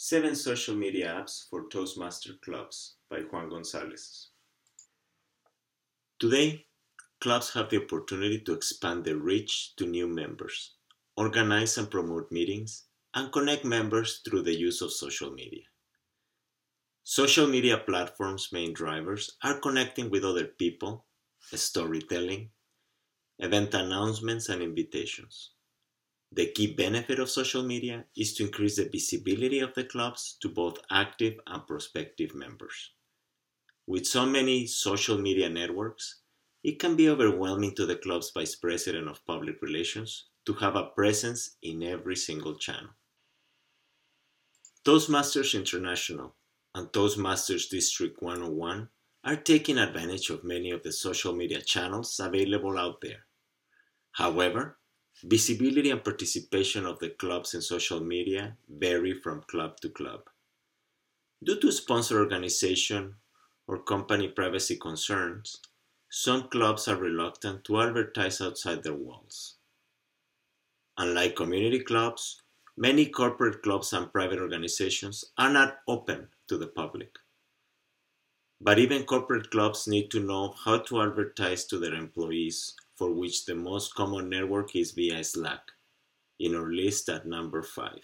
7 Social Media Apps for Toastmaster Clubs by Juan Gonzalez. Today, clubs have the opportunity to expand their reach to new members, organize and promote meetings, and connect members through the use of social media. Social media platforms' main drivers are connecting with other people, storytelling, event announcements, and invitations. The key benefit of social media is to increase the visibility of the clubs to both active and prospective members. With so many social media networks, it can be overwhelming to the club's vice president of public relations to have a presence in every single channel. Toastmasters International and Toastmasters District 101 are taking advantage of many of the social media channels available out there. However, visibility and participation of the clubs in social media vary from club to club. Due to sponsor organization or company privacy concerns, some clubs are reluctant to advertise outside their walls. Unlike community clubs, many corporate clubs and private organizations are not open to the public. But even corporate clubs need to know how to advertise to their employees, for which the most common network is via Slack, in our list at number 5.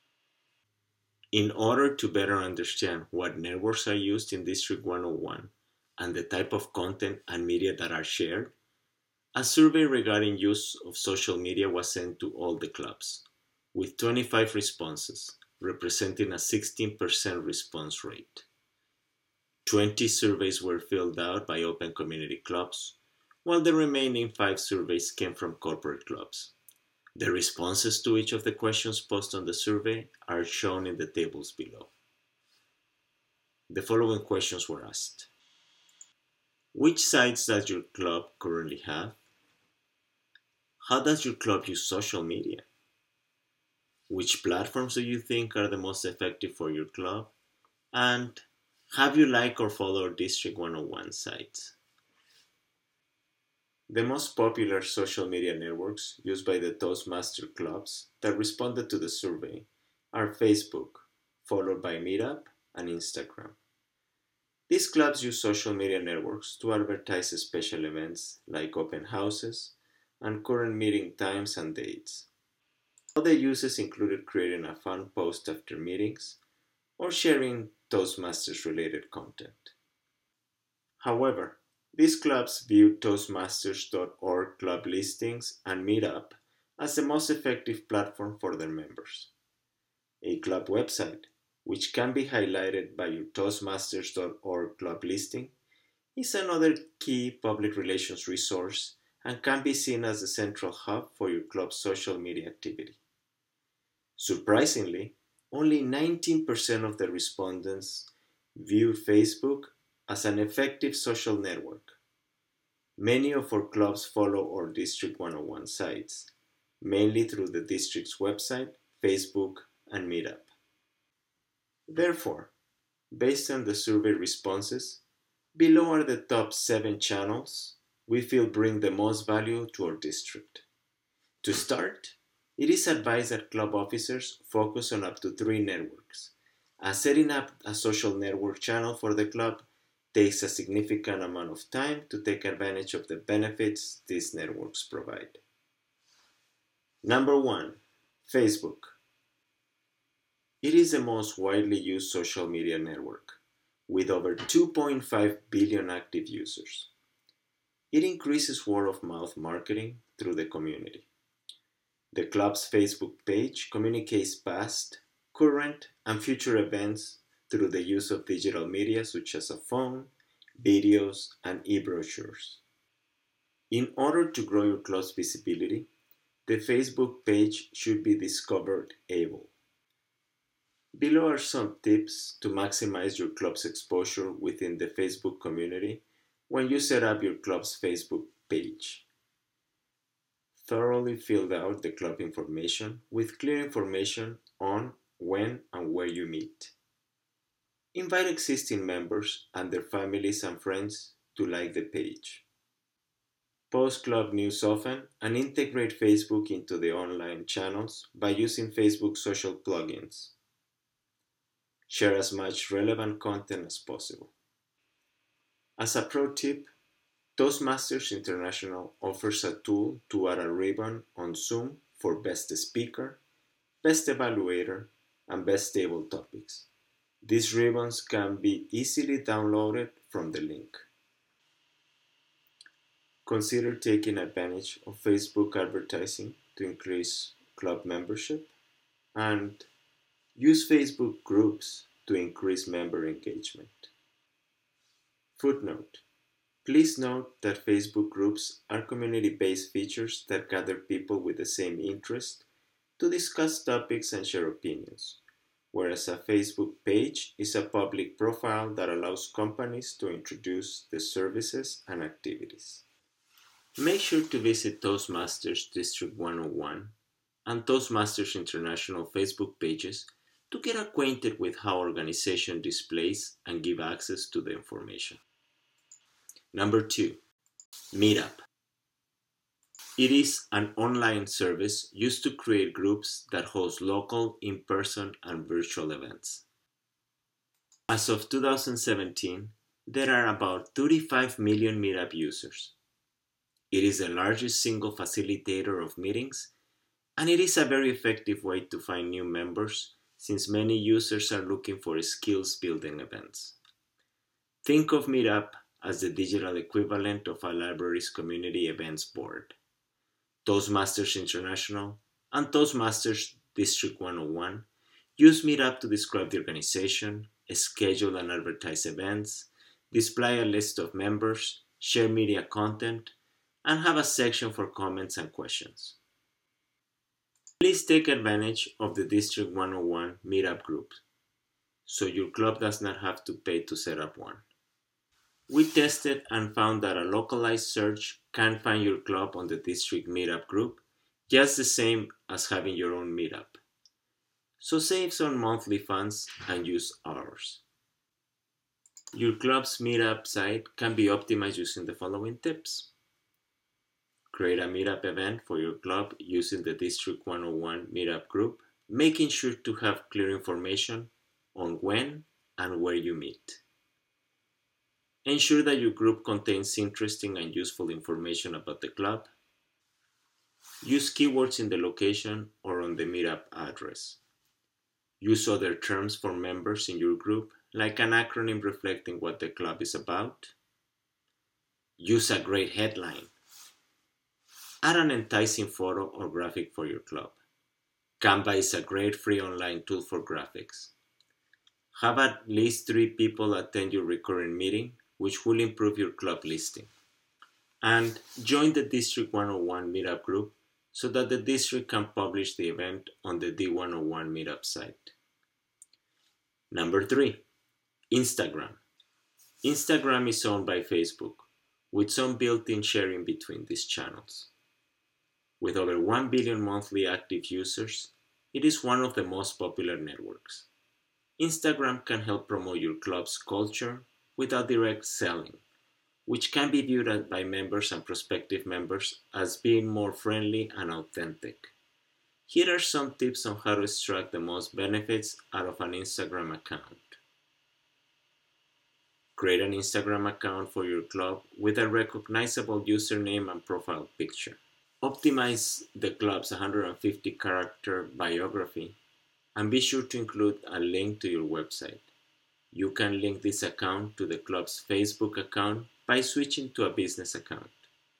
In order to better understand what networks are used in District 101 and the type of content and media that are shared, a survey regarding use of social media was sent to all the clubs, with 25 responses, representing a 16% response rate. 20 surveys were filled out by open community clubs, while the remaining 5 surveys came from corporate clubs. The responses to each of the questions posted on the survey are shown in the tables below. The following questions were asked. Which sites does your club currently have? How does your club use social media? Which platforms do you think are the most effective for your club? And have you liked or followed District 101 sites? The most popular social media networks used by the Toastmaster clubs that responded to the survey are Facebook, followed by Meetup and Instagram. These clubs use social media networks to advertise special events like open houses and current meeting times and dates. Other uses included creating a fun post after meetings or sharing Toastmasters related content. However, these clubs view Toastmasters.org club listings and Meetup as the most effective platform for their members. A club website, which can be highlighted by your Toastmasters.org club listing, is another key public relations resource and can be seen as the central hub for your club's social media activity. Surprisingly, only 19% of the respondents viewed Facebook as an effective social network. Many of our clubs follow our District 101 sites, mainly through the district's website, Facebook, and Meetup. Therefore, based on the survey responses, below are the top 7 channels we feel bring the most value to our district. To start, it is advised that club officers focus on up to 3 networks, as setting up a social network channel for the club takes a significant amount of time to take advantage of the benefits these networks provide. Number 1. Facebook. It is the most widely used social media network, with over 2.5 billion active users. It increases word-of-mouth marketing through the community. The club's Facebook page communicates past, current, and future events through the use of digital media such as a phone, videos, and e-brochures. In order to grow your club's visibility, the Facebook page should be discovered able. Below are some tips to maximize your club's exposure within the Facebook community when you set up your club's Facebook page. Thoroughly fill out the club information with clear information on when and where you meet. Invite existing members and their families and friends to like the page. Post club news often and integrate Facebook into the online channels by using Facebook social plugins. Share as much relevant content as possible. As a pro tip, Toastmasters International offers a tool to add a ribbon on Zoom for Best Speaker, Best Evaluator, and Best Table Topics. These ribbons can be easily downloaded from the link. Consider taking advantage of Facebook advertising to increase club membership, and use Facebook groups to increase member engagement. Footnote: please note that Facebook groups are community-based features that gather people with the same interest to discuss topics and share opinions, whereas a Facebook page is a public profile that allows companies to introduce the services and activities. Make sure to visit Toastmasters District 101 and Toastmasters International Facebook pages to get acquainted with how organization displays and give access to the information. Number 2, Meetup. It is an online service used to create groups that host local, in-person, and virtual events. As of 2017, there are about 35 million Meetup users. It is the largest single facilitator of meetings, and it is a very effective way to find new members since many users are looking for skills-building events. Think of Meetup as the digital equivalent of a library's community events board. Toastmasters International and Toastmasters District 101 use Meetup to describe the organization, schedule and advertise events, display a list of members, share media content, and have a section for comments and questions. Please take advantage of the District 101 Meetup group, so your club does not have to pay to set up one. We tested and found that a localized search can find your club on the District Meetup group, just the same as having your own meetup. So save some monthly funds and use ours. Your club's meetup site can be optimized using the following tips. Create a meetup event for your club using the District 101 Meetup group, making sure to have clear information on when and where you meet. Ensure that your group contains interesting and useful information about the club. Use keywords in the location or on the meetup address. Use other terms for members in your group, like an acronym reflecting what the club is about. Use a great headline. Add an enticing photo or graphic for your club. Canva is a great free online tool for graphics. Have at least 3 people attend your recurring meeting, which will improve your club listing. And join the District 101 Meetup group so that the district can publish the event on the D101 Meetup site. Number 3, Instagram. Instagram is owned by Facebook, with some built-in sharing between these channels. With over 1 billion monthly active users, it is one of the most popular networks. Instagram can help promote your club's culture without direct selling, which can be viewed by members and prospective members as being more friendly and authentic. Here are some tips on how to extract the most benefits out of an Instagram account. Create an Instagram account for your club with a recognizable username and profile picture. Optimize the club's 150-character biography and be sure to include a link to your website. You can link this account to the club's Facebook account by switching to a business account.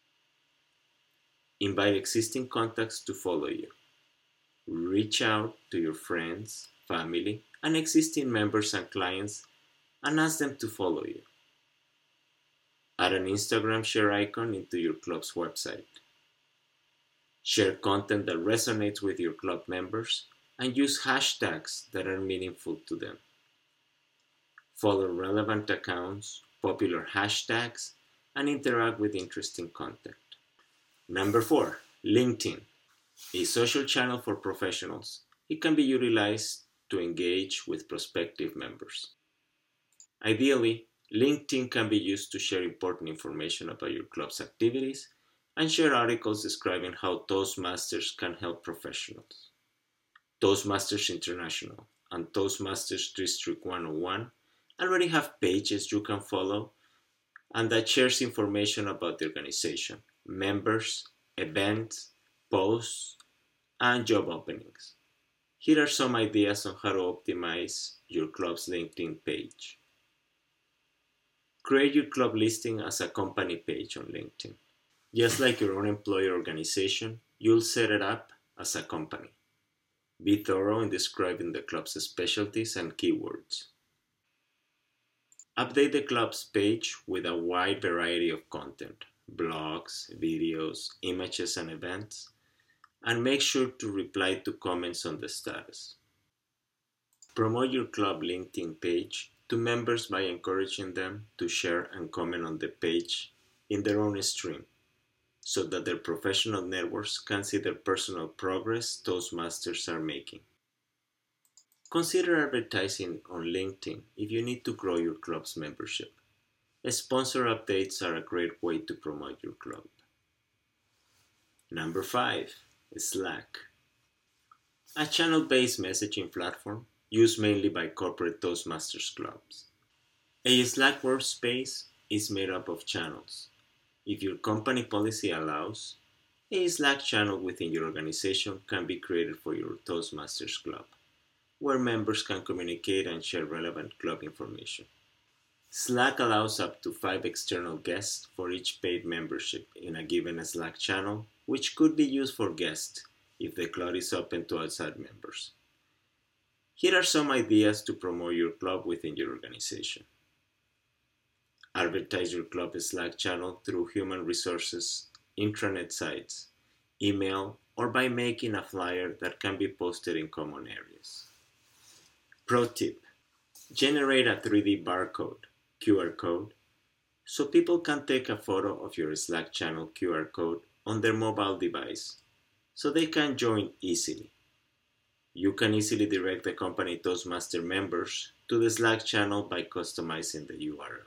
Invite existing contacts to follow you. Reach out to your friends, family, and existing members and clients and ask them to follow you. Add an Instagram share icon into your club's website. Share content that resonates with your club members and use hashtags that are meaningful to them. Follow relevant accounts, popular hashtags, and interact with interesting content. Number 4, LinkedIn. A social channel for professionals. It can be utilized to engage with prospective members. Ideally, LinkedIn can be used to share important information about your club's activities and share articles describing how Toastmasters can help professionals. Toastmasters International and Toastmasters District 101 already have pages you can follow and that shares information about the organization, members, events, posts, and job openings. Here are some ideas on how to optimize your club's LinkedIn page. Create your club listing as a company page on LinkedIn. Just like your own employer organization, you'll set it up as a company. Be thorough in describing the club's specialties and keywords. Update the club's page with a wide variety of content, blogs, videos, images, and events, and make sure to reply to comments on the status. Promote your club LinkedIn page to members by encouraging them to share and comment on the page in their own stream, so that their professional networks can see the personal progress Toastmasters are making. Consider advertising on LinkedIn if you need to grow your club's membership. Sponsor updates are a great way to promote your club. Number 5. Slack. A channel-based messaging platform used mainly by corporate Toastmasters clubs. A Slack workspace is made up of channels. If your company policy allows, a Slack channel within your organization can be created for your Toastmasters club, where members can communicate and share relevant club information. Slack allows up to 5 external guests for each paid membership in a given Slack channel, which could be used for guests if the club is open to outside members. Here are some ideas to promote your club within your organization. Advertise your club Slack channel through human resources, intranet sites, email, or by making a flyer that can be posted in common areas. Pro tip: generate a 3D barcode, QR code, so people can take a photo of your Slack channel QR code on their mobile device, so they can join easily. You can easily direct the company Toastmaster members to the Slack channel by customizing the URL.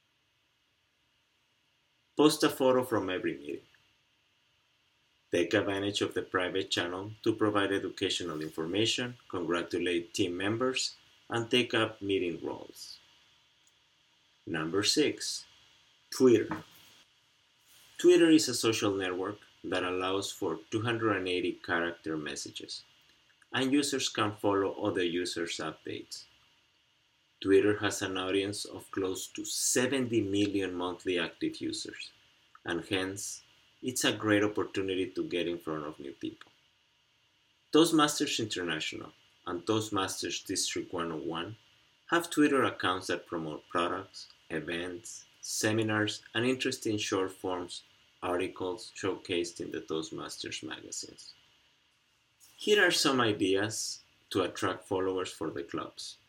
Post a photo from every meeting. Take advantage of the private channel to provide educational information, congratulate team members, and take up meeting roles. Number 6. Twitter. Twitter is a social network that allows for 280 character messages, and users can follow other users' updates. Twitter has an audience of close to 70 million monthly active users, and hence, it's a great opportunity to get in front of new people. Toastmasters International and Toastmasters District 101 have Twitter accounts that promote products, events, seminars, and interesting short forms articles showcased in the Toastmasters magazines. Here are some ideas to attract followers for the clubs.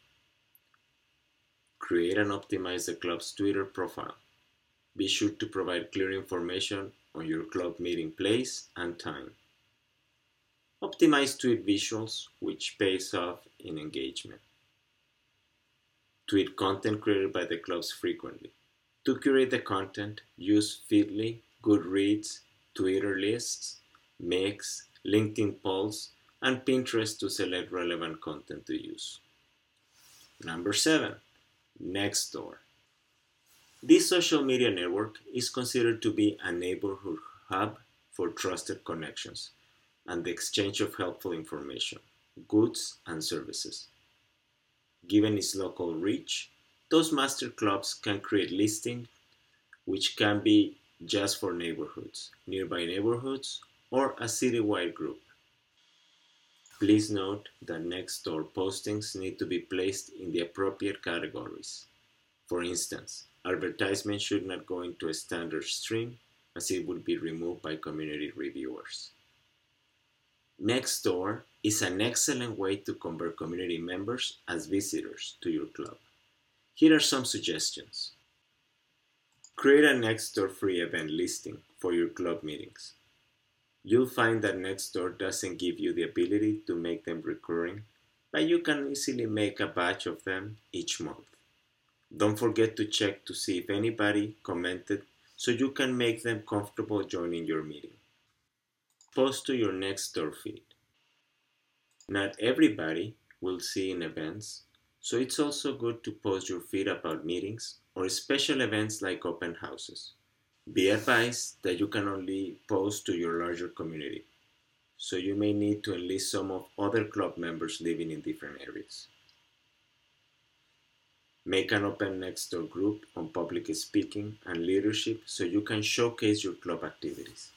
Create and optimize the club's Twitter profile. Be sure to provide clear information on your club meeting place and time. Optimize tweet visuals, which pays off in engagement. Tweet content created by the clubs frequently. To curate the content, use Feedly, Goodreads, Twitter lists, Mix, LinkedIn polls, and Pinterest to select relevant content to use. Number 7. Nextdoor. This social media network is considered to be a neighborhood hub for trusted connections and the exchange of helpful information, goods, and services. Given its local reach, Toastmaster clubs can create listings which can be just for neighborhoods, nearby neighborhoods, or a citywide group. Please note that Nextdoor postings need to be placed in the appropriate categories. For instance, advertisements should not go into a standard stream, as it would be removed by community reviewers. Nextdoor is an excellent way to convert community members as visitors to your club. Here are some suggestions. Create a Nextdoor free event listing for your club meetings. You'll find that Nextdoor doesn't give you the ability to make them recurring, but you can easily make a batch of them each month. Don't forget to check to see if anybody commented so you can make them comfortable joining your meeting. Post to your Nextdoor feed. Not everybody will see in events, so it's also good to post your feed about meetings or special events like open houses. Be advised that you can only post to your larger community, so you may need to enlist some of other club members living in different areas. Make an open next door group on public speaking and leadership so you can showcase your club activities.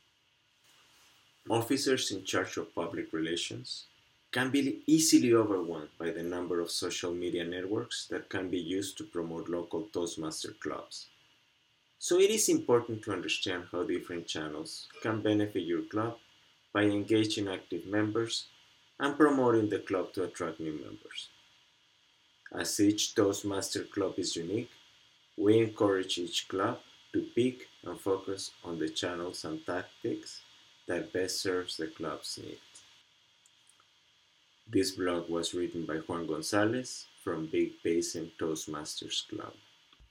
Officers in charge of public relations can be easily overwhelmed by the number of social media networks that can be used to promote local Toastmaster clubs. So it is important to understand how different channels can benefit your club by engaging active members and promoting the club to attract new members. As each Toastmaster club is unique, we encourage each club to pick and focus on the channels and tactics that best serves the club's needs. This blog was written by Juan Gonzalez from Big Basin Toastmasters Club.